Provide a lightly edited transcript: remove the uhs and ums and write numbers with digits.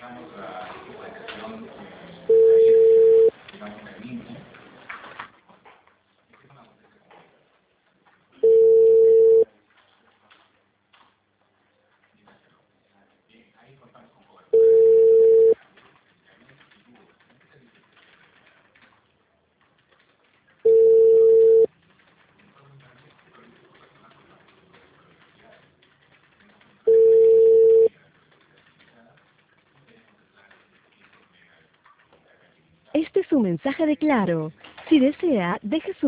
Este es un mensaje de Claro. Si desea, deje su